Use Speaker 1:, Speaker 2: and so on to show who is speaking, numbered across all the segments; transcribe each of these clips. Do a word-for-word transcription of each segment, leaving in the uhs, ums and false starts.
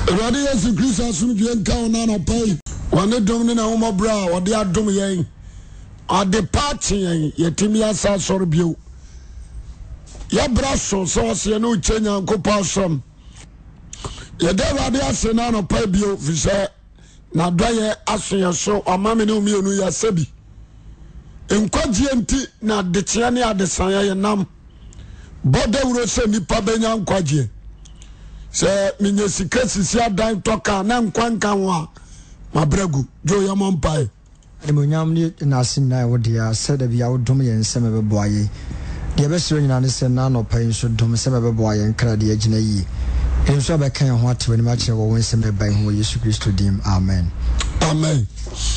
Speaker 1: Radi Yesu Kristo asumdwe nka ona no pai. Wane dom ne na homo bra ode adom yen. Ade party yen yetimi asa soro bio. Ya braso so se no chenya nkopa som. Ye de radi ase na no pai bio fise na doye asoye so amame ne umienu ya sebi. Enkwagye nti na detia ne adesan ya nam. Boda wuro se nipa benya nkwagye. Se minye sikesi si adan toka na nkwanka wa mabregu jo ya mompai
Speaker 2: emonyam ni na sinna wo dia se da bia wo dom yen se mebebo aye dia be siro nyina ne se na no pai so dom se mebebo aye nkra de agina yi enso be kan ho atwe ni ma kire wo won se meban ho Yesu Kristo dim amen
Speaker 1: amen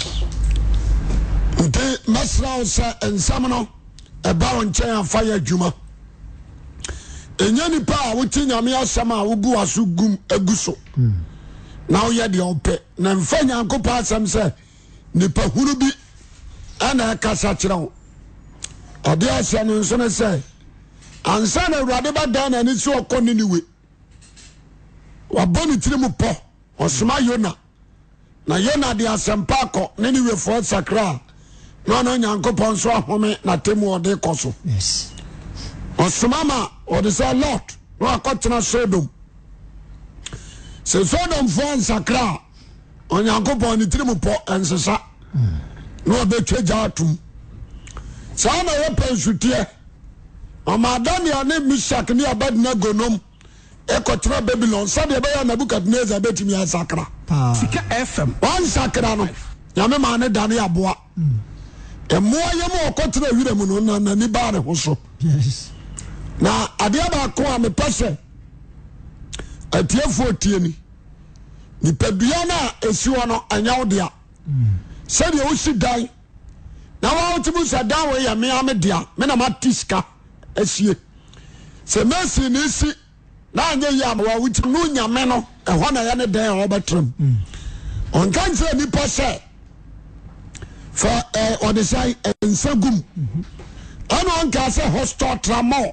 Speaker 1: ute masra osa ensam no e ba won chen afa ya djuma enyani pa wuti nyame asam a wugu aso gum aguso na wo ye de ope na mfa nyankopa asam se nipa hunu bi ana kasa kire wo ade asa no nso ne se ansa na awurade ba dan na ni so okoni niwe waboni tiri mu po osoma Yona na Yona de asempa akọ ne niwe fo sakra no no nyankopa nso ahome na temu ode koso
Speaker 2: yes
Speaker 1: osomama or the say Lord no akotena Sodom se Sodom fo nsakra onyankopon ni tirimu po ensesa no obetwa jaatum sa na ye pensutie amadania ne Mishak ne Abednego nom ekotena Babylon sa de be ya Nebukadnezar betimi asakra
Speaker 3: Sika F M
Speaker 1: one sakra no nyame ma ne dane aboa emo yemo okotena wiremu no na ni ba ne ho so
Speaker 2: yes
Speaker 1: na adia ba ko a me pese atiefo tieni ni pedua na esi wono anyawo dia se de o si dai na wa otibu sa dan we ya me amedia me na matiska esie se mesi ni si na anye ya wa wuti no nyame no e ho na ya ne dan o betrem on kan se ni pese for eh o de sai ensagum ano on ka se hostel tramo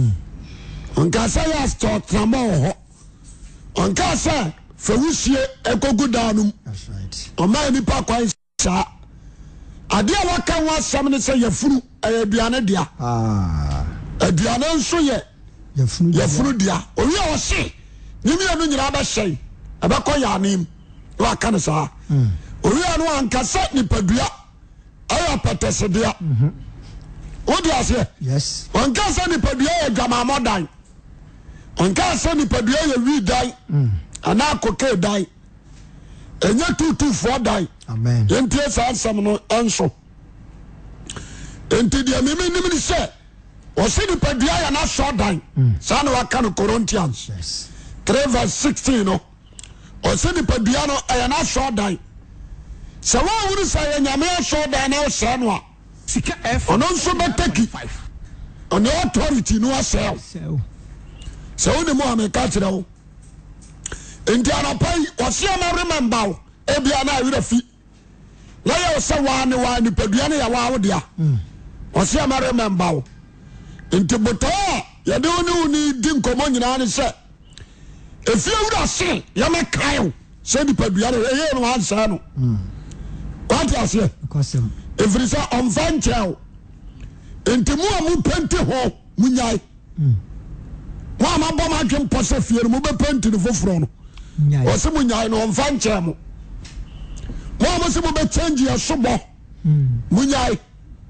Speaker 1: on ka say ya start tramo ho on ka say fewusie ekogu danum
Speaker 2: that's right
Speaker 1: o ma ni pa kwan sa ade a waka wa sam ne say yafuru aduane dia
Speaker 2: ah
Speaker 1: aduane nso ye
Speaker 2: yafunu
Speaker 1: yafuru dia o wi o se ni mi anu nyira ba hyei abekọ ya anim wa ka ne sa o wi anu anka sa ni padua ayo patese dia what do you say?
Speaker 2: yes
Speaker 1: on ka say ni padua ye dwama modan on ka say ni padua ye wi dan ana akoke dan enya tutu fo dan
Speaker 2: amen
Speaker 1: yentie sa asam no enso enti dia mimi nim ni say o say ni padua ye na so dan sa na waka no Corinthians
Speaker 2: yes
Speaker 1: three verse sixteen no o say ni padua no ye na so dan sa wa wuru say ye nyame so dan na o say no a
Speaker 3: Sika F
Speaker 1: ono nso beteki ono authority no asel
Speaker 2: so
Speaker 1: so oni mo ameka kire wo enti anapai wose am remember wo ebia na awira fi na ye se wa ne wa ni padua ne ya wa wo dia wose am remember wo enti boto ye de oni oni di nkomo nyina ne se efi awura se ya me kai se di padua ne ye no ansa no what you say
Speaker 2: because
Speaker 1: efirisa omfanchel enti mu amu penti ho munyai mo amabo ma dwem pose fiere mu be penti ne foforo no o se munyai no omfanchel mo mo amu se mu be change ya sobo munyai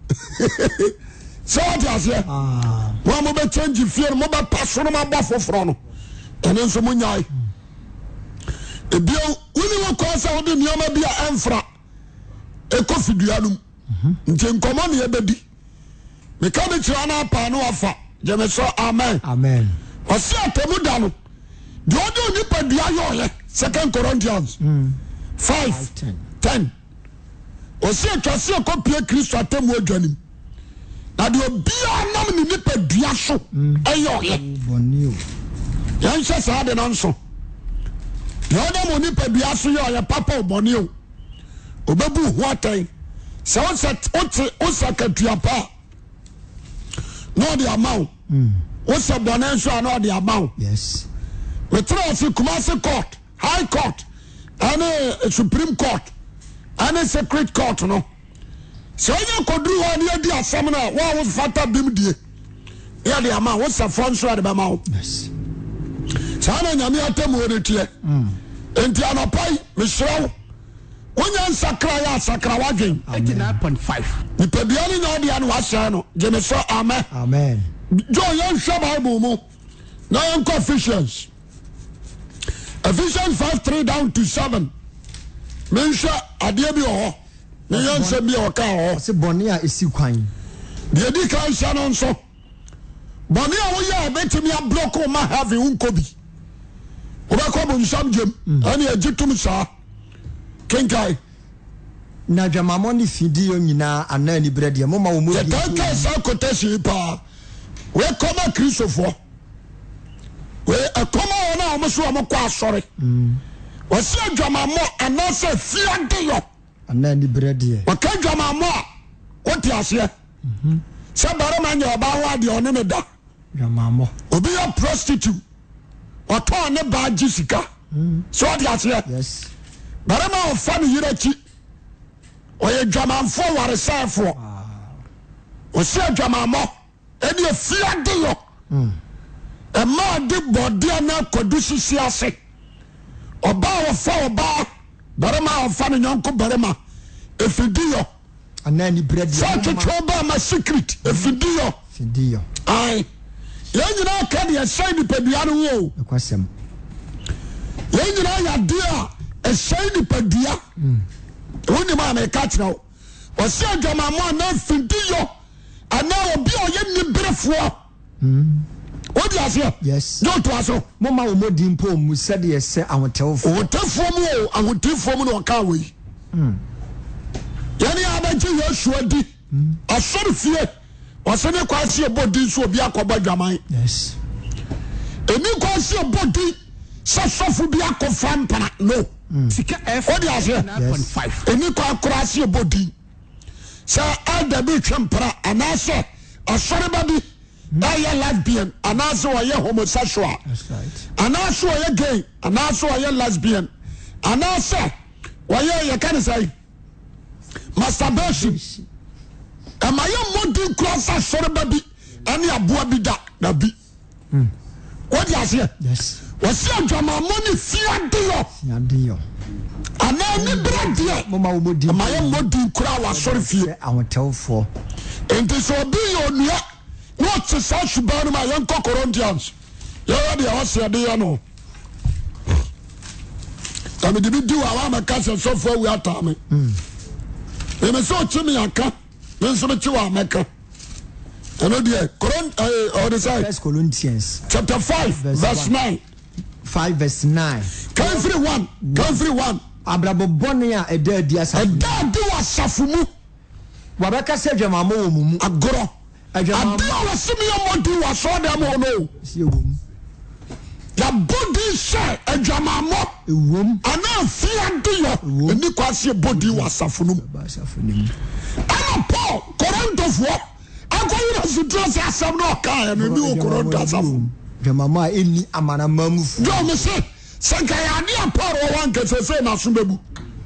Speaker 1: so what you say
Speaker 2: ah
Speaker 1: mo amu be change fiere mo be paso no ma bo foforo no ene nso munyai ebio woni wo ko sa wo de nioma bia emfra ekofiduanum nti nkomo ne yebedi me ka be kira na pa no afa je me so amen
Speaker 2: amen
Speaker 1: o se atemu da no de odo ni padua yo ye second Corinthians five ten o se twase ko pie Kristo atemu adwanim na de obia nam ni ni padua so ayo ye
Speaker 2: bonio
Speaker 1: yan se sa de non so de odo mo ni padua so yo ye papa bonio obebu ho atan se o se ote o se katuapa no de amount o se bonanso no de amount
Speaker 2: yes
Speaker 1: we try to Kumasi court high court ane supreme court ane secret court no so onye kodru ho ne adi asam na wa wo fata bim die ya de ama wo safo nso ade ba ma wo
Speaker 2: yes
Speaker 1: sana nyame atemu ne tie mm enti anopai misrawo wonya nsakra ya sakra wadwen
Speaker 3: eighty-nine point five
Speaker 1: nipadua ni nya ode anu ahye no gene so amen
Speaker 2: amen
Speaker 1: jo yan hwe bible mu na yan ko Ephesians Ephesians five three down to seven mensha ade bi ho na yan se bi o ka ho
Speaker 2: se bone a esi kwan
Speaker 1: de di kan sha no nso bone a wo ya betimi a block ma have unko bi obako bo nsam jem ani agitum sa kenkai
Speaker 2: na dwamamo ne fidi yo nyina ana ni brede mo ma wo mo
Speaker 1: di kenkai sa quotation pa we koma Christopher we akoma ona o mo so o mo kwa asore mm wo se dwamamo ana se fiade yo
Speaker 2: ana ni brede
Speaker 1: wo ka dwamamo wo ti ase mhm se bare ma nya oba ho ade one ne da
Speaker 2: dwamamo
Speaker 1: obi ya prostitute oto ne ba jisika mm so ade ase
Speaker 2: yes
Speaker 1: bare ma ofa ne yirachi oye dwamanfo ware safo o se dwamamo eni fiade yo mm e ma de body na kodusi siase oba ofa oba bare ma ofa ne nyonko bare ma efidio
Speaker 2: ana ni brede
Speaker 1: so twetwe ba ma secret efidio
Speaker 2: fidio
Speaker 1: ai ye nyina ka de sai ni padua no wo
Speaker 2: ekwasem
Speaker 1: ye nyina ya de a sai ni padua mm woni ma me ka kira o se adwamamo na fidio ana obi oye ni brefo mm odi ase
Speaker 2: yes
Speaker 1: no to aso
Speaker 2: mo ma wo modi mpo mu se de ese awotewfo
Speaker 1: awotefo mu o awotefo mu no ka we mm yani abaji Yesu adi asori fie wasene kwase ebodi so obi akoba dwaman
Speaker 2: yes
Speaker 1: eni kwase ebodi sasofu bi akofa mpana no
Speaker 3: sika f
Speaker 1: odi ase
Speaker 3: nine point five
Speaker 1: eni kwa kwase ebodi sa ada bi twempra anase asori ba bi aye lesbian anase oye homosexual
Speaker 2: that's right
Speaker 1: anase oye gay anase oye lesbian anase oye ye kan say masturbation am I modern cross asori ba bi ani aboa bi da na bi mm what you say
Speaker 2: yes
Speaker 1: wasi adwamamo ni fiade yo
Speaker 2: fiade yo
Speaker 1: ana ni brade
Speaker 2: mo ma wo modi
Speaker 1: am I modern cross asori fie
Speaker 2: awotewfo
Speaker 1: enti so bi yo nua no to sa shubanu ma yan Corinthians ya de o se de yo no tabi di bi du awa ma ka se so fo wi atame mm e me so chimi aka me so chi wa meka eno de Coron eh or the side
Speaker 2: First Corinthians
Speaker 1: chapter five verse, verse nine
Speaker 2: five verse nine
Speaker 1: everyone everyone
Speaker 2: abrabo bone a eda di asafu
Speaker 1: eda di wasafu mu
Speaker 2: wabaka se dwamamo wo mu
Speaker 1: agoro adwamamo ade wasimi amodi waso da mo no
Speaker 2: si ewum
Speaker 1: ya body share adwamamo
Speaker 2: ewum
Speaker 1: ana fiade yo eni kwase body wasafu no
Speaker 2: wasafu no
Speaker 1: ana Paul Corinthians akoyira sutro se asam no ka no ni o Corinthians asafu
Speaker 2: dwamamo a eni amana mamufu
Speaker 1: do me se sanka ya de aparo wanka se se na so bebu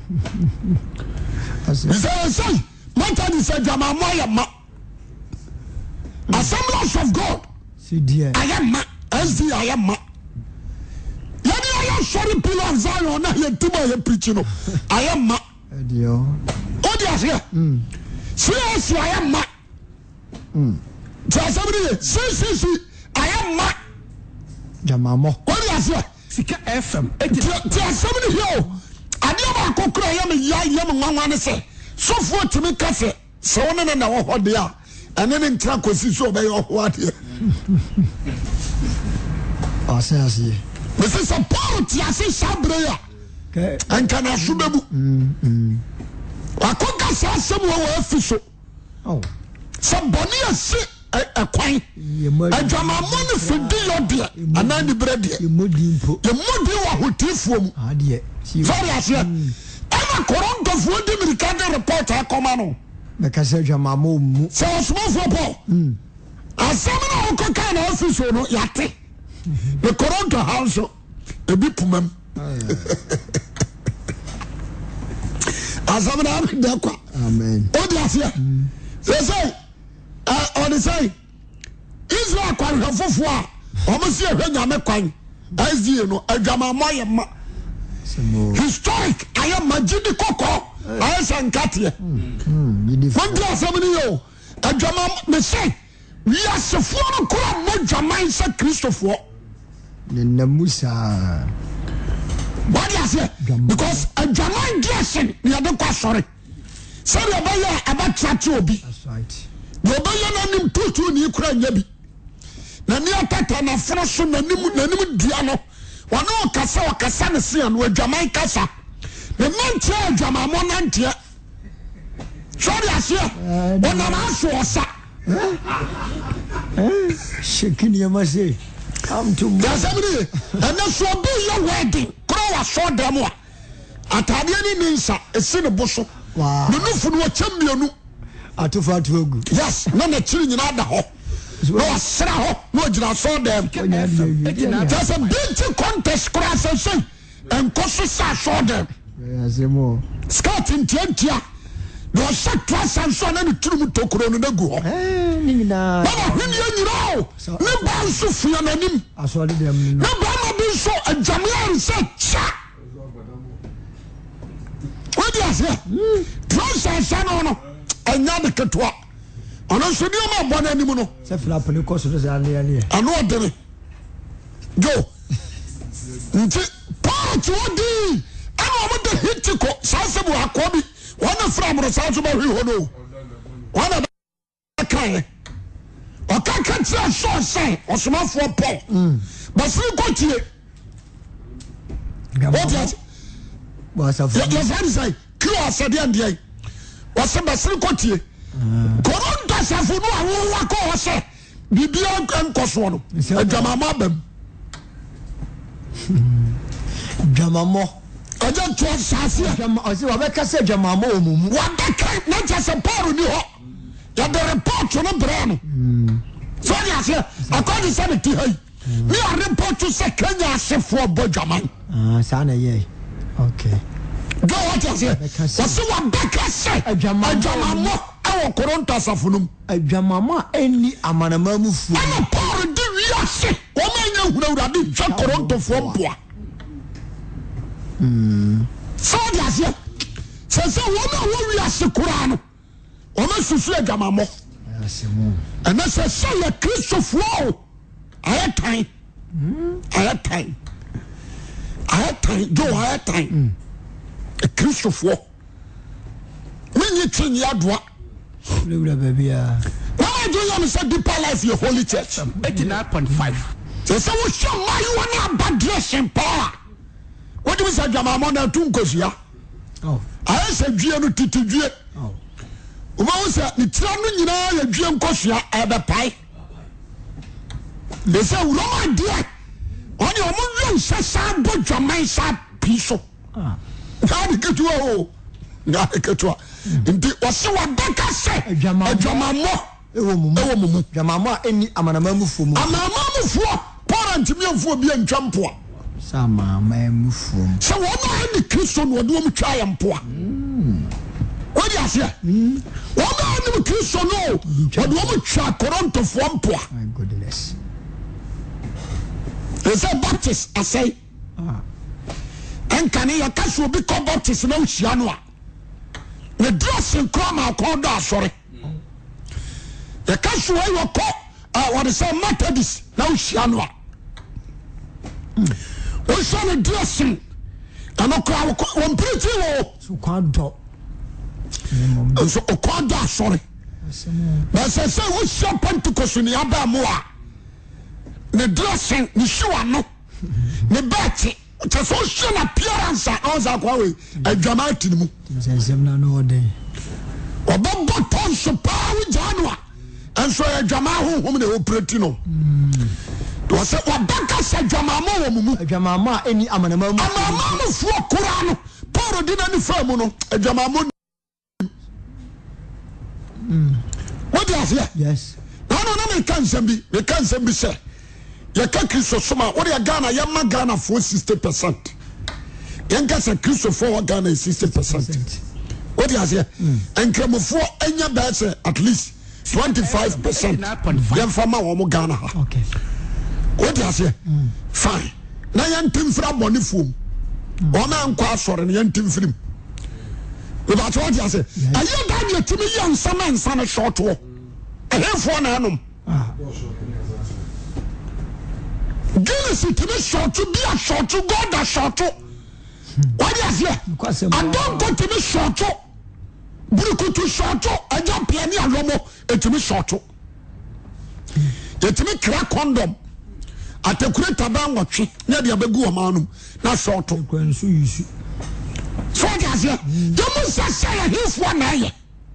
Speaker 1: say say mata ni se dwamamo ya ma Assemblies of God
Speaker 2: si dia
Speaker 1: I am ma S D I am ma yani I am sorry pillar of Zion na ye tuba ye preach no I am ma
Speaker 2: dio
Speaker 1: odi ase mm see I am ma mm Assembly see see see I am ma
Speaker 2: dwamamo
Speaker 1: odi ase
Speaker 3: sika F M
Speaker 1: ti Assembly here ade ba kokura ya me ya ya me nwanwa ne se sofo timi kase se wona na na wo hode a ene ne ntra kosi so be yo ho ade
Speaker 2: asasi
Speaker 1: Mese sa Paul ti ase sabre ya
Speaker 2: ke
Speaker 1: anka na so bebu
Speaker 2: mm mm
Speaker 1: akoka sa asem wo afiso
Speaker 2: oh
Speaker 1: somebody ase ekwan adwamamo ne fidi yo de anani brede
Speaker 2: ye modi mpo
Speaker 1: ye modi wa hotifo mu
Speaker 2: ade si
Speaker 1: very ase ana Corinthians di mirikade report akoma no
Speaker 2: me ka se dwamamo mu
Speaker 1: so small for Paul mm asem na okoka na afiso no yate the Corinthians house ebi pumam Asamina de kwa.
Speaker 2: Amen.
Speaker 1: Odi asia. Say say uh on say Israel kwa hwefofo a omo se ehwe nyame kwan. Azie no adwama moye ma. Historic I am magidi koko. I san katie. Mm. Odi asamina yo. Adwama me say we are sefo no kura mo dwaman se Christopher.
Speaker 2: Ne Musa.
Speaker 1: What you say? Because a German dressing, you are not sorry. Say you buy about Trachobi.
Speaker 2: That's right.
Speaker 1: You buy your name two to Ukraine, Yabi. Nania Tata, na Frosso, Nanimu, Nanimu Diano. One no Cassa or Cassanasian with Jamaica Cassa. The man chair, Jamamon Antia. Sorry, I say, when I'm also a
Speaker 2: shaking your mercy. Come to me.
Speaker 1: And that's what be your wedding. Crow a short demo. Atadiani Ninsa, a sin of Bosso.
Speaker 2: Wow.
Speaker 1: The new food was champion.
Speaker 2: Atufa to good.
Speaker 1: Yes, none of children in other home. No, Sarah, no, I saw them. There's a beauty contest, class and say, and Cossa saw them.
Speaker 2: Yes, more.
Speaker 1: Scott in Tientia. No, shut twice and son and two to Corona go.
Speaker 2: Eh, Nina.
Speaker 1: When you know, no bounce to Fiananim.
Speaker 2: I saw them.
Speaker 1: No, Bama be so a Jamaican said, cha. What do you say? Twice and son on a Yadakatua. On a Sudiama Bonanimono.
Speaker 2: Sefla Penicos was earlier.
Speaker 1: I know them. Go. Part one D. I want to hit you. Sasabu Akobi. One of from Rosazo Hono. One of the kind. Or can't say a short say or some for Paul. But still got you. What was
Speaker 2: was a
Speaker 1: friend say? Cure said the end. Was a Basil Cotier. Coronta Safuno, I will walk or say. Bibian and Coswano. A Jamamabem.
Speaker 2: Jamamo.
Speaker 1: I don't trust Sasia.
Speaker 2: I see what I can say, Jamamo.
Speaker 1: What they can't not just a power new. You have the report on a brown. So, yes, I call you seventy. We are report to say Kenya for Bojaman.
Speaker 2: Ah, Sana, ye. Okay.
Speaker 1: Go what you say. What's the one back? I say, a Jamamo, our Coronta Safunum.
Speaker 2: A Jamama, any Amanamamu.
Speaker 1: I'm a power, do you say? Woman, you know that did Jack Coronto from Poa. So that's it. Says a woman who we are Sekurano. Woman to say Jamamo. And that's a say a Christopher. I had time. I had time. I had time. Joe, I had time. A Christopher. When you train Yadwa.
Speaker 2: Baby.
Speaker 1: Why do you understand deeper life your holy church?
Speaker 3: eighty-nine point five.
Speaker 1: So someone show why you want to bad dressing power. What do we say, Jamamona Tunkosia?
Speaker 2: Oh,
Speaker 1: I said, Giano Titi.
Speaker 2: oh,
Speaker 1: Uma say, the Tranu, you know, your Giam Cosia at the pie. They say, no idea. On your moon, Sassan, but your mind sat piece.
Speaker 2: ah,
Speaker 1: Now they get to a now they get to a. Indeed, was so a Becca said, a Jamamo, a woman,
Speaker 2: Jamama, any Amanamamu for me.
Speaker 1: a mamma for parent me for being jumpo.
Speaker 2: Sama, my mufum.
Speaker 1: So what I the Christian would do me try and poor. What do you say? What I the Christian know? What woman try Toronto from poor?
Speaker 2: My goodness.
Speaker 1: They say Baptist, I say.
Speaker 2: Ah,
Speaker 1: And can you catch will be called Baptist no Shianua? The dressing crime called that sorry. The catch will you call uh what is a Methodist no Shianua. We saw the dressing and a crowd one pretty low.
Speaker 2: so can't talk.
Speaker 1: And so a crowd that sorry. But I say we saw Pentecost in the Abamoa. The dressing, the shoe, no, the batty. Just so she appearance and all that way. A dramatic move.
Speaker 2: No day.
Speaker 1: Or Bobo Tonso Power Janua. And so a Jamaho woman who pretty no. Was it what Baka said Jamamo?
Speaker 2: Jamama, any Amanamamu.
Speaker 1: Amama for Kurano. Poro did any firmono. A Jamamo. What do you say?
Speaker 2: Yes.
Speaker 1: No, no, no, they can't be. They can't be said. You can't kiss so much. What are you Ghana? You're Ghana for sixty percent. Yanka say Christopher Ghana is sixty percent. What do you say? And Kramofo enya base at least twenty-five percent. Yan fama wo Ghana.
Speaker 2: Okay.
Speaker 1: What do you say? Fine. Na yan timfra boni fom. O ma nkwa asore na yan timfrim. About what you say? Aye dan ye timi yan sama nsa short wo. Ehefo na anom. Ah. Guinness timi short to be a short to God that short to. What do you say? I don't go to me short to. Burukutu short to. I jump piani alomo et me short to. Yet me crack condom. I take great taban watch. Never abegu amanum. Not short to. So what do you say? You must say his one eye.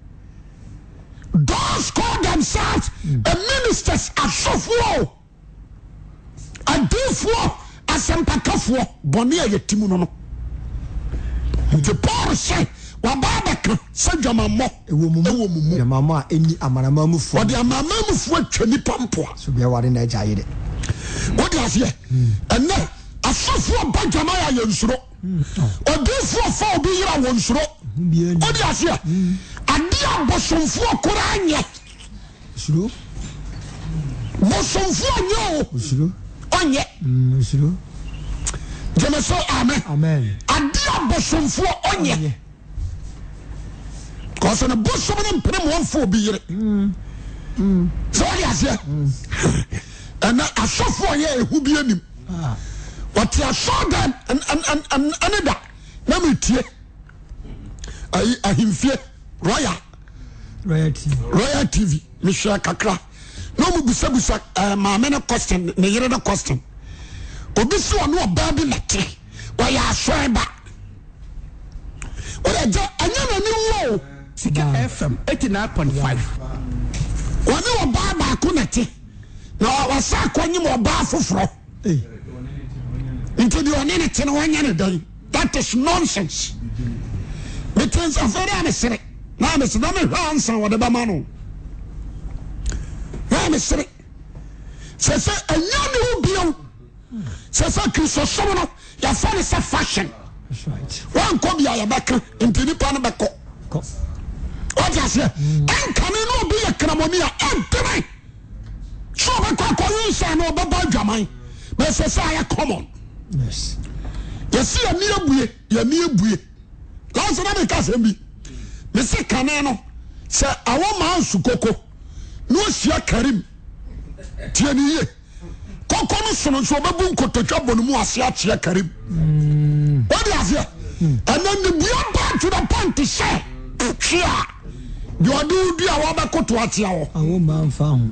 Speaker 1: Those call themselves a ministers at Sofwo. A deaf as some pakafwo. Bonia yetimuno. The Paul say, Wabaka, said your mamma, a woman, your mamma, any amanamu for the amanamu for twenty pampo. So be a war in a giant. What does he? And now, a soft one by Jamaya Yonsro, or this for four be your one sro. What does he? And dear Bosom for Korania. Sure. Bosom for you. Sure. On yet. Sure. Jemeso amen. Amen. Adia bosom fo onye. Cause na bosom na mpem one for bi yire. Mm. Mm. So ya se. And asofo ye ehu bi anim. Ah. What ya saw them and and and and another. Na me tie. Ai ahimfie royal. Royal T V. Royal T V. Me share kakra. No mu busa busa eh ma me na question, me yire na question. Obisi ono obabi lete wa ya soeba o ya anya na ni wo Sika F M eighty-nine point five wani oba ba ko nete na wa sa kwanyim oba foforo eh into the one nete na wanya ne dan. That is nonsense. Because of very amesere na amesere na me hansa wo de ba ma no na amesere se se anya ne wo bio. C'est ça que ce soir, il y a fait sa fashion. That's right. One come here, back into the pan back. What is it? And can you be a cramonia? And tonight, so I can call you, say, no, Baba Jamai. But it's a common. Yes. You see a near buoy, you're near buoy. Last another cousin be. Mister Canano, say, I want my Sukoko. No, Sia Karim. Tiani. Kokono sono so babu nkototwa bonu mu ase ache Karim. What do you say? And then the beyond back to the point to say, "Chia, you are do do a ba koto ate awo." Awo man fa ho.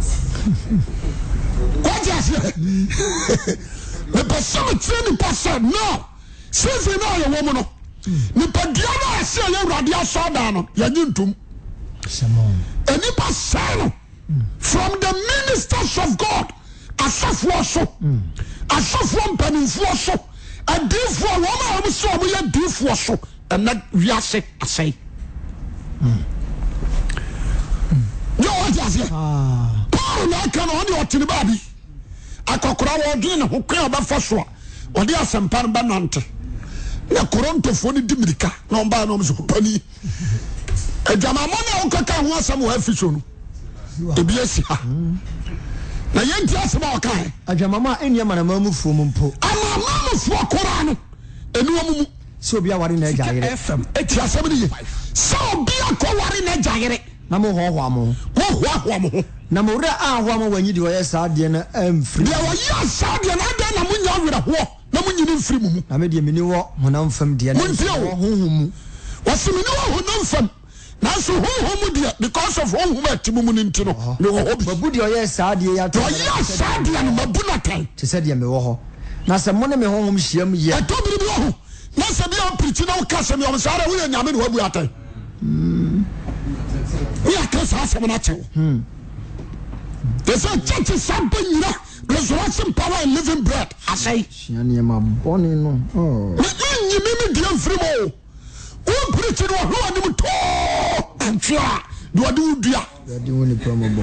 Speaker 1: What do you say? The person train the person no. Since we know your woman no. Ni padia na ase ya urade aso da no. Ya nyintum. Semon. Any person from the ministers of God. Asafo so asafo mpanimfo so adifo wo ma wo so mo ya difo so na wiase asai yo what is it ah Paul na kan oni otini babi akokora wo dwen ne ho kwan obafa so odi asempan ba nante na korontofo ni dimirika na omba na omso pani ejama mo na okaka ho asem wo afiso no ebi esi ha na yenti asema okai adwamama enia manamamu fuom mpo amamamu fu akora no enu omumu so obi aware na agayere F M eti asem ni so obi akoware na agayere na mo ho ho amo mo ho ho amo na mo ra a ho amo wanyi di oye saade na amfiri de oye saade na da na munya awere ho na munyini mfiri mu na me de meni wo honam fam de na ho honhum wasimini wo honam fam na so honhum de because of honhum atimumu ni ntino me wo ho babu de oye saade ya to oye saade na mabu na tan te se de me wo ho na se mo ne me honhum hyiam ye atobiri bi wo ho na se bi o preach na o ka se me o sare wo nyame ne wabu atan mm ya ka sa se mo na che mm they say church is something you know resurrection power and living bread I say shiani ma boni no oh me me me de amfiri mo o preach no ho anim to antwa do do dua do woni promobo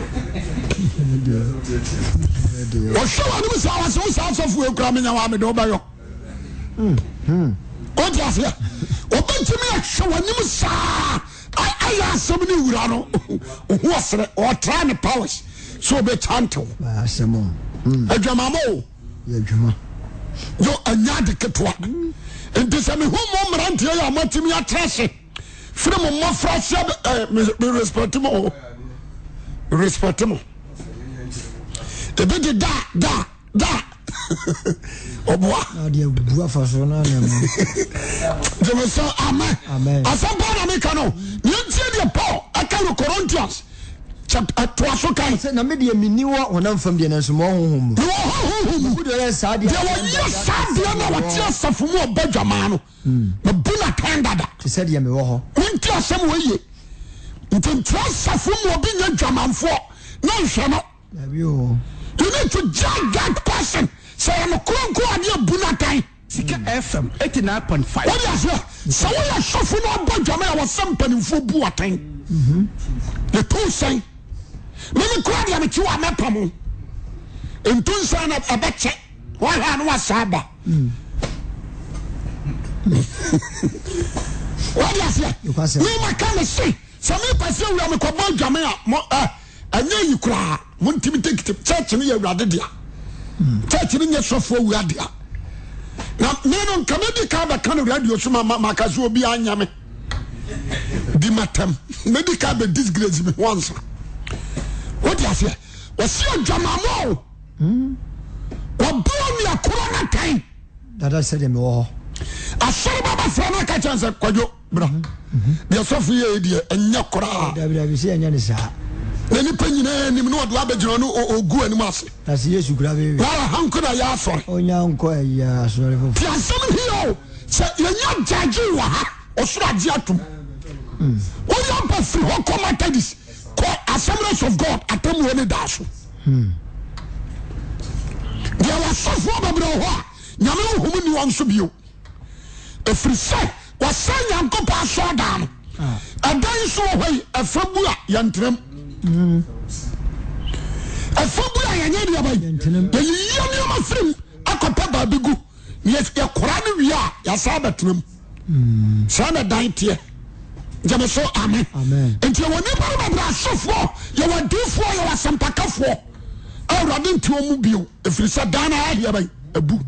Speaker 1: o show anim sa wa so sa so fu ekura me nya wa me do ba yo mm mm What is here? Open to me, show a new sa. I ask somebody who was or trying to powers. So be chanto.
Speaker 2: Some
Speaker 1: a dramamo. Yo, a yadicatwa. And this I mean, who moment here, I'm not to me a trash. From a more fresh, respectable. Respectable. The bit da, da, da. Oh boy,
Speaker 2: dear Buffasona.
Speaker 1: There was so amen.
Speaker 2: Amen.
Speaker 1: As a Americano, you see the Paul, I can Corinthians. Chapter Twasoka
Speaker 2: said, Namedia Miniwa, when I'm from the Nasmo.
Speaker 1: there were yes, Sadia, what just a few more Benjamin. The Buna Candada.
Speaker 2: She said, Yamaho.
Speaker 1: Went to some way. You can trust a few more being a German for. No, Shama.
Speaker 2: You
Speaker 1: need to judge that person. Say, I'm a Kronko and your Bunakai.
Speaker 3: Sika F M eighty-nine point five.
Speaker 1: What is that? So we are suffering on Benjamin was something for Buatain. The two say, Many crowd am two are mepamo. In two sign up a betche. One hand was Saba. What is that? We might come and see. Some people say we are a couple Jamaica. And then you cry. One Timmy take the church in your rather dear. Church in your software we are dear. Now, men on comedy car can radio to my Macas will be on Yame. Dimatem, medical be disgrace me once. What you say? Was your Jamamo? What blow me a corona time?
Speaker 2: that I said him all.
Speaker 1: I saw Baba Frana Kachans at Quajo, bro. The Sophia idea and Yakora.
Speaker 2: W C and Yanisa.
Speaker 1: Any penny name, no Labajano or go and Massy.
Speaker 2: That's yes, you grab it.
Speaker 1: How could I ask for?
Speaker 2: Oh, young quay, yeah, sorry for
Speaker 1: Piasan Hill. Say, you're not judging or Srajatum. What you pass through, how come I tell this? Call Assemblies of God at them when it does. There was so far, bro. Yamu, whom you want to be. If we say, was saying, Uncle Pass down. And then so away a Fabula Yantrim. A Fabula Yantim. The young film, a copper bigu. Yes, your Koran, we are, Yasabatrim. Sana died here. Jamaso, amen.
Speaker 2: Amen.
Speaker 1: And you were never so for, you were due for, you were some pack of war. I ran into a mobile. If you said Dana, here by a book.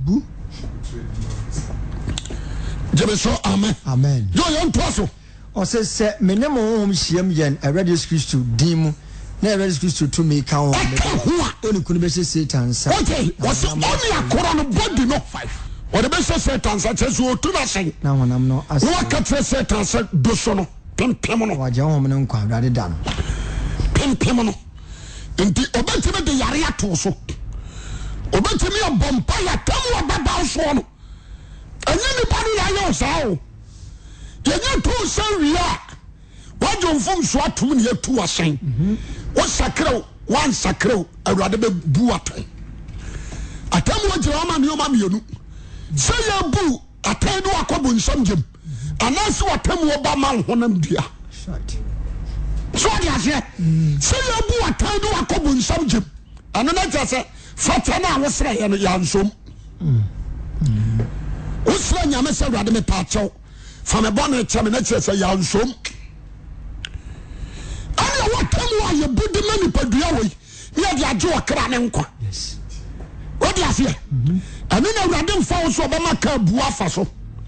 Speaker 1: Jamaso, amen.
Speaker 2: Amen.
Speaker 1: You young person.
Speaker 2: Or says, Menemo home, Siam Yen, a radio Christ to Dim, never Christ to me count. Only could be Satan.
Speaker 1: Okay, was only a Koran body, no five. Or the best Satan, such as you to nothing.
Speaker 2: Now, when I'm not as
Speaker 1: what can Satan said, Dosono, Pim Pimono,
Speaker 2: or John and Quam, rather done.
Speaker 1: Pim Pimono. And the Obetima de Yariatoso. Obetima Bompaya, tell you about Swan. And anybody I know, so. You know, two say we are. What you from Swat to me, two are saying. What sacro, one sacro, I rather be buate. I tell you what your man, your mammy. Say your boo, I tell you a couple in some gym. And that's what tell you about man when I'm dear. So I say, say your boo, I tell you a couple in some gym. And then I just say, Fatana was saying, and Yansum. What's when you mess around me, Pacho? From a bonnet, Chaminacha, say Yansum. I know what time you are, you put the money per day. You have your cranenqua.
Speaker 2: Yes.
Speaker 1: What do you say? And then I ran for so Obama Buafaso.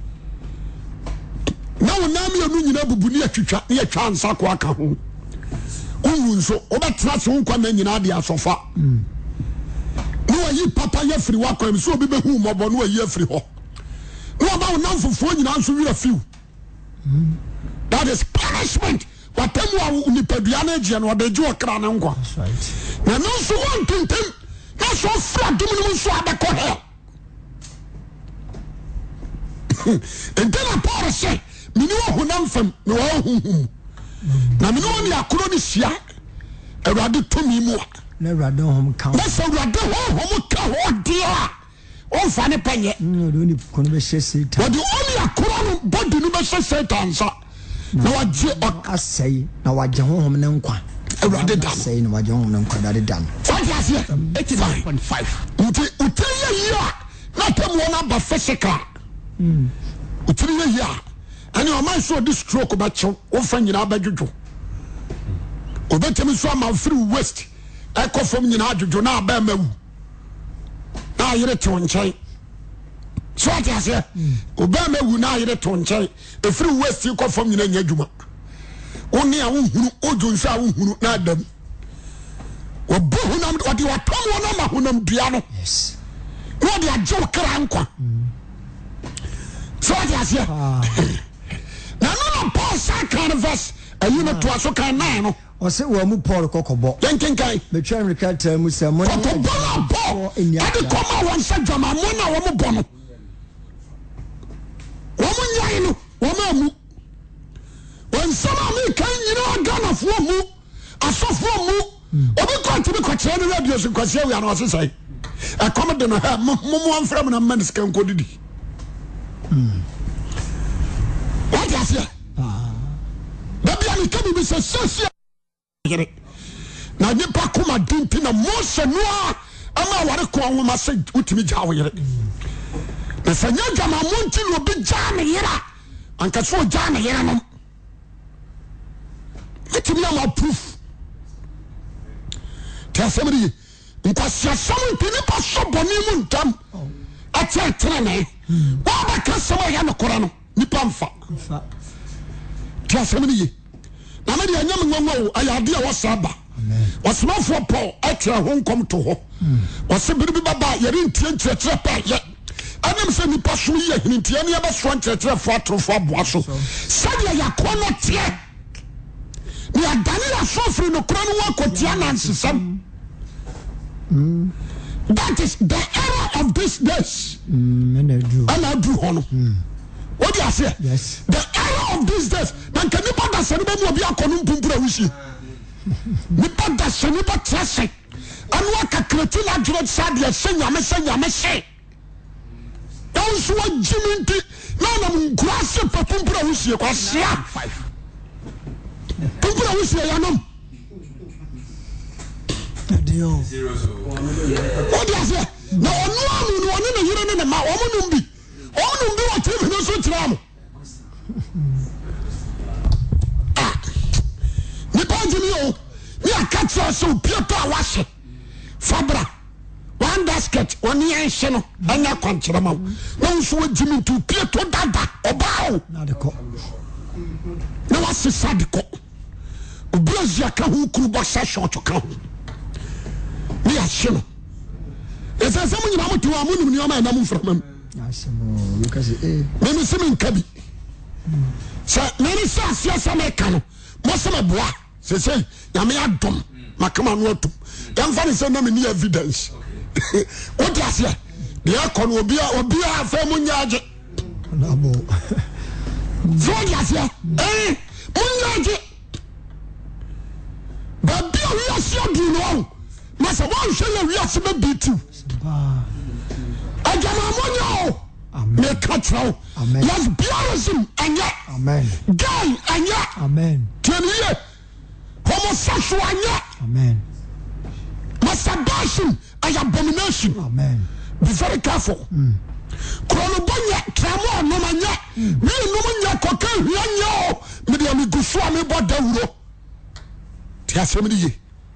Speaker 1: Now, Nami and Nunia near chance Aquaka. Oh, so over trust won't come in Adia so far. No, you papa, you free walk, so be whom or one way you free home. No, about now for four, you answer a few. That is punishment. What time you are Nipediana and what they do a cranangua.
Speaker 2: That's right.
Speaker 1: Now, no, so one thing, that's so flat, dominant so I call her. And then I pour a say, Minu who nam from no home. Now, Minu, I couldn't see a rather to me more.
Speaker 2: Never do home count.
Speaker 1: That's a rather home cow, dear. Oh, funny penny.
Speaker 2: No, don't you be Satan.
Speaker 1: But the only a crown body no Satan, sir. No, I
Speaker 2: say, now I don't home and quite.
Speaker 1: I rather done.
Speaker 2: Say, no, I don't know quite done.
Speaker 1: What is it? eighty-nine point five. You tell you, not a one about physical. utiri ye ya ani o man so di stroke ba chew wo fa nyina ba dwodwo obetemi so ama free west e ko fam nyina adwodwo na ba mawu na yire to nchen so ati ase oba mawu na yire to nchen e free west ko fam nyina nya dwuma oni a wo huru ojo nso a wo huru na adam obo hunam odi watom wona ma hunam dua no
Speaker 2: yes
Speaker 1: wo de ajo kra nkwa so ati ase na no no Paul sa canvas ayi no to aso kan nine no
Speaker 2: o se wo mu Paul kokobo
Speaker 1: yankenkai
Speaker 2: me twa America tam se mo
Speaker 1: ni kokobo ade koma won sa dwama mo na wo mo bo no wo mo nyai no wo ma mu won sama me kan nyina Ghana fo mu asofo mu obi ko ti bi ko kire no radio so kwase wi ana so sai e kom de no ha mo mo amfra mo na man skan ko didi mm what is here ah baby ani kabi bi se sese na nipa kuma dinti na Mose noa ama ware ko nwoma se utimi ja wo yere na sanya jama monti no bi ja me yera anka so ja me yera no etimi na proof ta samri nka sia samu tini pa so boni mu ntam atia trene wa ba ka so ya no kora no nipa mfa mfa ta samri na me de anyam nwanwa ayade a wasaba wasmafo Paul atra honkom to ho wase biribi baba yeri ntie ntiatere pa ye anam se nipa so ye hintia ne ba so ntiatere fo atrofo aboaso sadia yakono tie ni adani ya sofri no kura no wakotia nansesam that is the error of this days
Speaker 2: and I do
Speaker 1: and I do hono what do you say
Speaker 2: yes
Speaker 1: the error of these days na kan nipa da se no ba mu obi akono mpumpura wusi nipa da se nipa trase anu aka kretina dro sadia se nyame se nyame se don so jiminti na na nkura se papumpura wusi kwa sia pumpura wusi ya nam
Speaker 2: adio
Speaker 1: what do you say na onu anu no onu na yire ne na ma omo numbi omo numbi wa tv no so tira mo nipa jimi o ni akatwa so pieto a wahye fabra one basket one yen hye no anya kwankyere ma na nso wajimi tu pieto dada obao
Speaker 2: na de ko
Speaker 1: na wasesa de ko obrazia ka hu kuru bo sa short ka hu ni ahye no esa se munyina motu wa munum ni o ma na mu framam
Speaker 2: asemo because eh
Speaker 1: me me simi nkabi sa nani sa sia sa me ka no mo se me boa se se ya me adom makama no atum yan fa ni se na me ni evidence what you say de akon obi a obi a fa munyaje
Speaker 2: na bo
Speaker 1: so ya say eh munyaje ba bi o wi ase du no ma se wa hwe ya wi ase be bitu
Speaker 2: ba
Speaker 1: ajama monyo me katrao lesbianism anya
Speaker 2: amen
Speaker 1: gay anya
Speaker 2: amen
Speaker 1: teniye homosexual anya
Speaker 2: amen
Speaker 1: masturbation is abomination
Speaker 2: amen
Speaker 1: be very careful mm. Kronobonya tramo no manya me no manya koka hwanya o me de me gusu a me boda wuro ti asem ye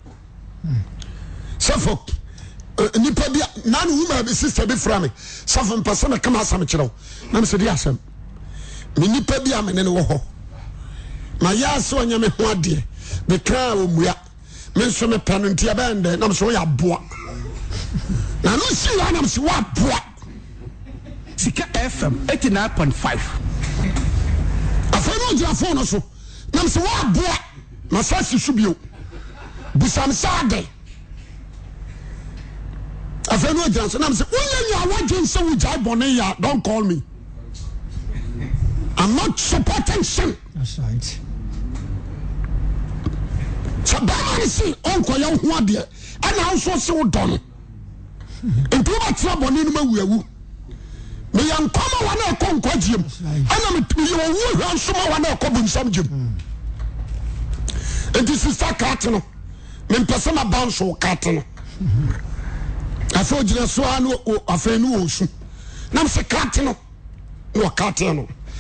Speaker 1: sefo nipa bia nan wuma be sister be fra me sefo mpase na kama asam kirew na me se di asem me nipa bia me ne wo ho ma ya so nya me ho ade be kra omua me so me panu ntia bende na me so ya boa na no si ya na me so wa boa
Speaker 3: Sika F M eighty-nine point five.
Speaker 1: afano jia phone so na me so wa boa na sa si subio busam sade afano jia so na me so unya nya wajen so we jai bone ya don't call me. I'm not supporting sin.
Speaker 2: that's right
Speaker 1: So bamani si onko ya ho ade ana anso se wo don nti ba tra bone no mawuawu me yan koma wana ko nkogiem ana me yo wu hwa nso ma wana ko bunsam gem enti sister cat no me mpese na bounce cat no afo gina so anu afanu osu na me se cat no no cat no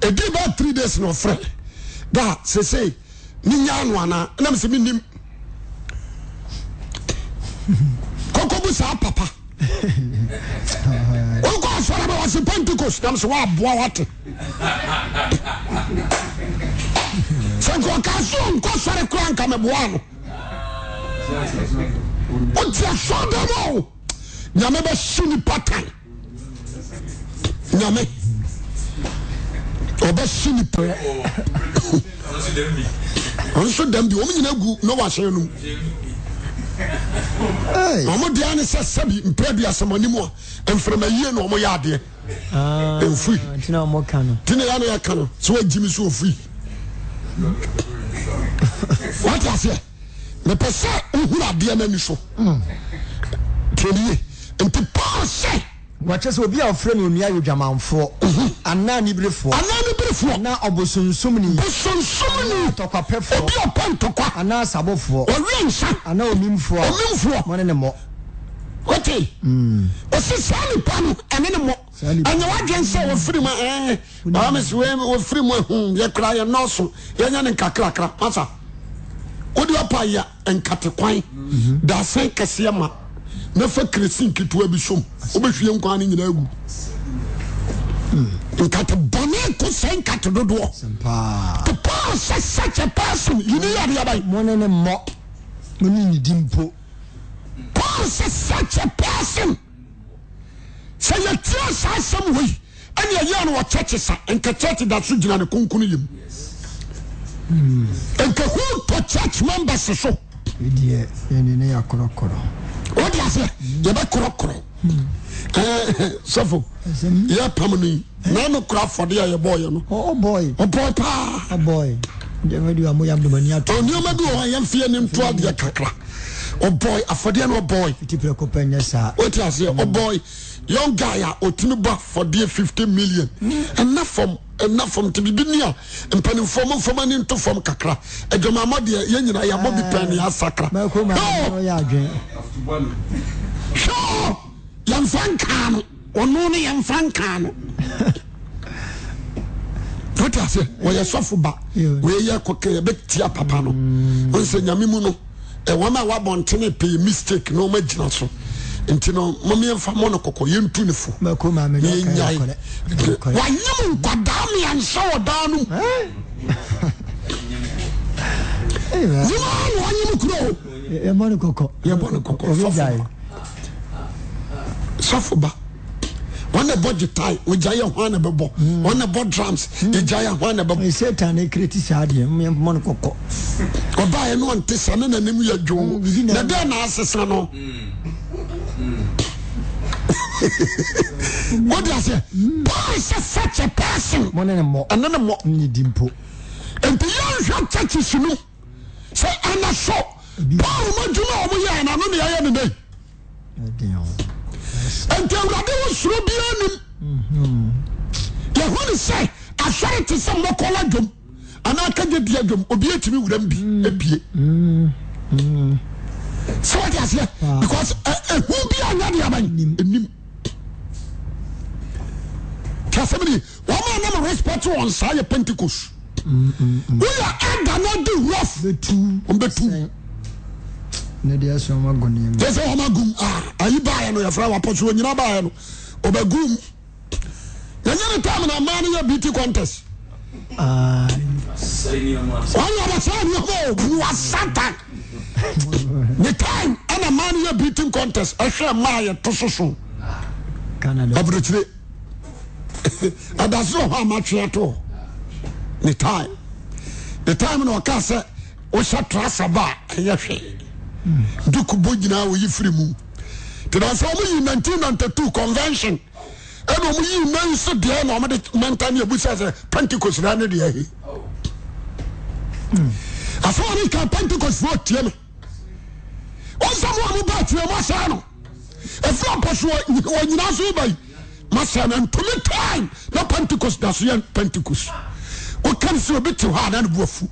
Speaker 1: a day about three days no friend that say say ninya no ana na me se minim kokobu sa papa o ko asora ba was Pentecost nam so wa boa wate sanko kaso ko sore kran ka me boa no o ti aso demo nyame ba shini patan nyame oba shini pre onso dem bi o me nyina gu no wa hye no Hey, omo dia ne se sabi mpredua asamani mu enfrema yie no omo ya ade ah enfui tina omo ka no tina ya no ya ka no so wajimi so ofui what you say me pese uhura ade na ni so mm tini enti Paul say wache se obi a ofre no nua yodwamanfo ana ni brefo ana ni brefo na obosonsomni obosonsomni tokwapefo obi opantokwa ana sabofo owensa ana onimfo onimfo mo ne mo okay mm o se sali panu ene ne mo anya wadwen se wo firi ma eh ba me se wo firi mo hu ye kra ye noso ye nya ne kakra kra masa odi opa ya enkate kwan da sen kase ma na fa kresin kitu abisom obehwie nkwan ni nyina agu nkate bone ko sen kate dodo sempa to pass such a person you need ya bai monene mo moni ni dimpo pass such a person say you tell say some way and ya ya no church sa enka church da so gina ne konkunu yim mm enka who to church members so edie eni ne yakorokoro what you say you be korokoro eh sofo ya pamni na no kra for there your boy no oh boy oh boy pa oh boy je me do amoyam do mani ato oni o me do o yam fie nim to ade kakra oh boy afode no boy fifty ko penya sa what you say oh boy young guy a otimi ba for there fifty million enough from enough from to be nia empani form form ani into form kakra adwama mode ye nyina ya bobi pen ya sakra ma ko ma no ya adwen sure yam fankan ono ne yam fankan what I say we ya sofo ba we ya koke be tia papa no on se nyame mu no e wona wa bontene pay mistake no ma gina so nti no mami emfa mo no kokko yentu ne fu ma ko ma me nyai wa nyum nkwadam ya nso odanu eh zuma wa nyum kuro e mo no kokko ye mo no kokko sofo ba one budget tie we jaya hwana bebo one bod drums e jaya hwana bebo satan e create sade mo no kokko oba ye no ante sane na nim ya dwo na de na asesa no what do I say? Paul is such a person. Money more, and then more need dimpo. And the young churches, you know, say, I'm not sure. Paul, what do you know? We are, and I know the iron day. And the radio was through beyond him. The Holy say, I share it to some more collegium, and I can get the item, obey to me with them be a pie. So what I say? Because who be another man? Somebody, one man never respect on Saya Pentecost. We are under not do rough the two on the two. Nadia Somaguni. There's a Homagum. Ah, are you buying your flower pots when you're buying? Obagum. There's any time in a man your beauty contest. Ah, one of us who was Satan. The time and a man your beauty contest. I share my to so. Canada. And that's not how much at all. The time. The time in our casa, we shall trust about Yashi. Duku Bujina, we free moon. Did I say in nineteen ninety-two convention? And we men said the end of the mental which has a Pentecost ran the day. I saw a Pentecost vote, Tim. Or someone who bought your Masano. A flop was when you know by. Masan and to the time, no Pentecost does young Pentecost. What comes to a bit too hard and woeful?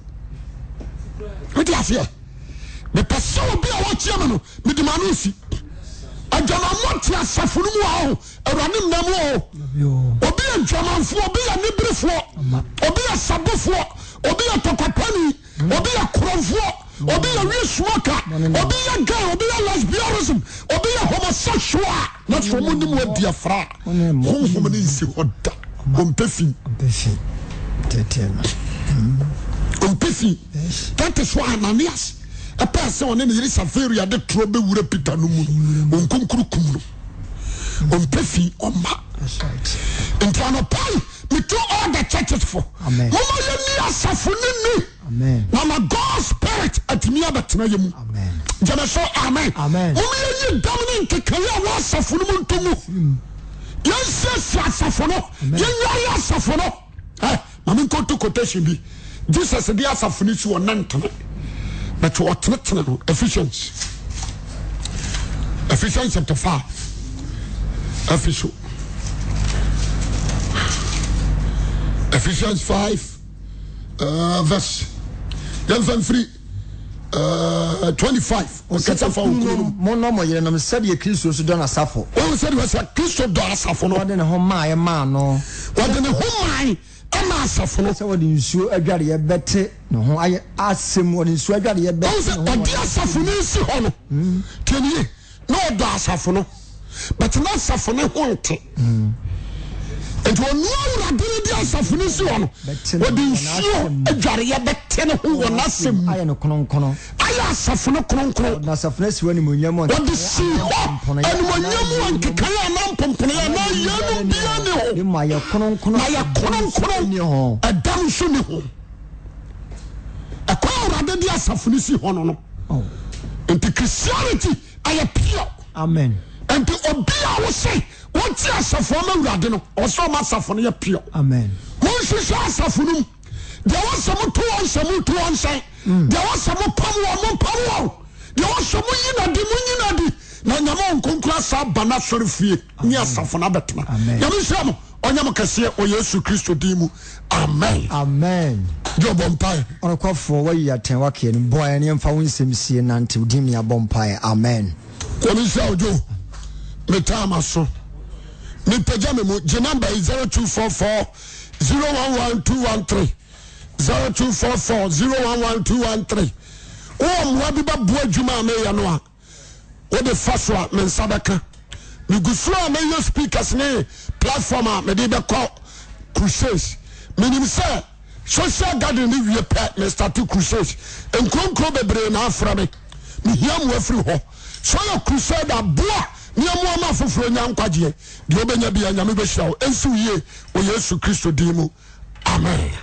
Speaker 1: What do you say? The person will be a watch Yamano with the Manusi. adwama moti asafo no mu a awurade nnam o obi adwamanfo obi ya nibrefo obi ya sabofo obi ya tokopani obi ya kromfo obi ya wisuoka obi ya gay obi ya lesbianism obi ya homosexual na so mo nim wadi afra honhom ni nsi hoda ompefi
Speaker 2: ompefi tetema
Speaker 1: ompefi that is why Ananias a person on any Safaria de trobe wura Peter no mu onkonkuru kum no ompefi omma into an pai me to all the churches for
Speaker 2: amen
Speaker 1: mama ye ni asafo ni
Speaker 2: amen
Speaker 1: na my God spirit atimi abatena yemu
Speaker 2: amen
Speaker 1: jana so amen
Speaker 2: amen
Speaker 1: mama ye ni damne nkekaya wa asafo no ntomu yense asafo no yenwa asafo no eh mama nkoto quotation bi Jesus dey asafo ni so nantene but what not Ephesians Ephesians chapter five Ephesians Ephesians five uh, verse free uh, twenty-five
Speaker 2: mono mo yere no said ye Kristo so don asafo
Speaker 1: o said we say Kristo don asafo no
Speaker 2: wode ne ho maa ye maa no
Speaker 1: wode ne ho maa ama asafo no
Speaker 2: se wode nsuo adware ye bete no ho aye asem wode nsuo adware ye bete
Speaker 1: o se odi asafo ni si ho no tienie no do asafo no but na asafo ne ho nte enti onu awurade di asafo ni si ho no wode nsuo adware ye bete ne ho wona asem
Speaker 2: aye no konokono
Speaker 1: aye asafo no konokono
Speaker 2: na asafo na si wani munyam
Speaker 1: wode si ho enu munyam ankekaya na mpompono ya na yanu bia ne ho
Speaker 2: ni ma ye konokono
Speaker 1: na ye konokono
Speaker 2: ni ho
Speaker 1: adam so ni ho akwa awurade di asafo ni si ho no no
Speaker 2: oh
Speaker 1: enti Christianity aye pure
Speaker 2: amen
Speaker 1: enti obi a wo say won ti asafo ma awurade no o so ma asafo no ye pure
Speaker 2: amen
Speaker 1: won sisi asafo no de wo samu to won samu to won say de wo samu pam wo mo pam wo de wo samu yina di mu yina di na nyama nkonkura sa bana sori fie ni asafo na betena nyama shamo onyam kase o Yesu Kristo dimu amen
Speaker 2: amen
Speaker 1: jo bompai
Speaker 2: onokwafo wayi aten wake ni boy ne mfa wonsem sie nante udim ne abompai amen
Speaker 1: komi sha ojo metama so me pejame mo je number zero two four four zero one one two one three zero two four four zero one one two one three o mo bi ba bo adwuma me ya no a o de faso a me nsabeka me gusu a me yo speakers ne platform a me de be call crusades menim say social gathering ni wie pa me start crusades enkonkro bebre na afra me me hia mo afri ho so your crusade aboa ni amu ama foforo nyankwaje de obenya bia nyame be hira o ensu ye o Yesu Kristo dimu amen.